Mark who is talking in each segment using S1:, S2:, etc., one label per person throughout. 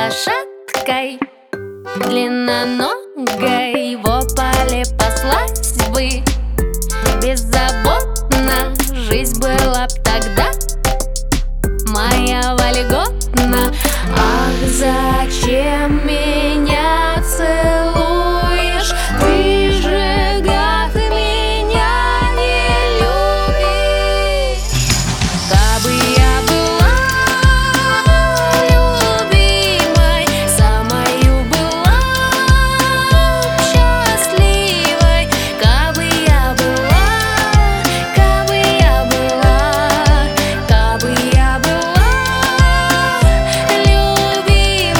S1: лошадкой длинноногой в поле паслась бы. Беззаботно жизнь была б тогда моя вольготна. Ах, зачем меня целуешь? Ты же, гад, меня не любишь. Кабы я была любимой, самою была счастливой. Кабы я была, кабы я была, кабы я была любимой.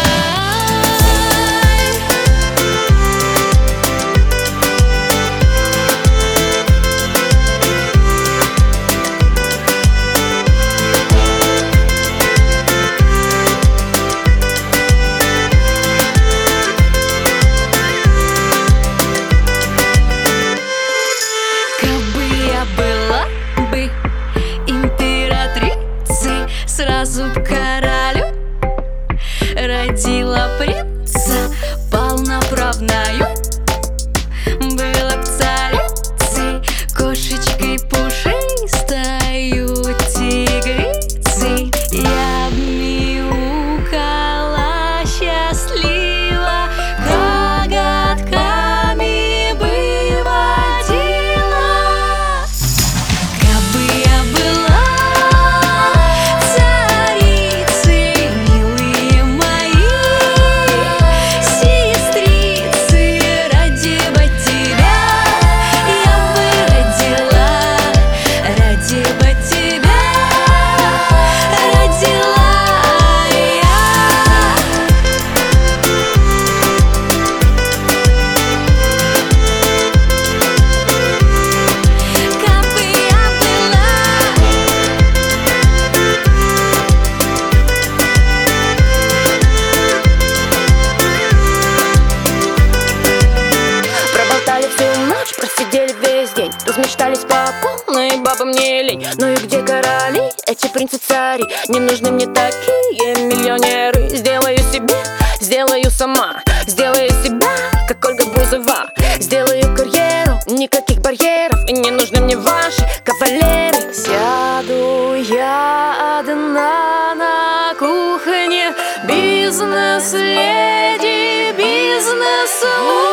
S1: Кабы я была бы императрицей, сразу б королю родила принца полноправною. Была б царицей, кошечкой пушистою, тигрицей. Я б мяукала счастливо, коготками бы водила. Кабы я была царицей, милые мои сестрицы, ради бы тебя я бы родила, ради бы тебя родила я. Кабы я была.
S2: Проболтали всю ночь, просидели весь день, размечтались по полной, бабам не лень. Ну и где короли, эти принцы-цари? Не нужны мне такие миллионеры. Сделаю себе, сделаю сама, сделаю себя, как Ольга Бузова. Сделаю карьеру, никаких барьеров, и не нужны мне ваши кавалеры. Сяду я одна на кухне, бизнес-леди, бизнес-вумен.